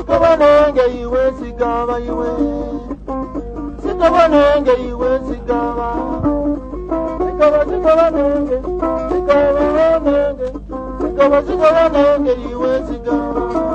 Sigaba nenge iwe sigaba iwe. Sigaba nenge iwe sigaba. Sigaba nenge. Sigaba nenge. Sigaba nenge iwe sigaba.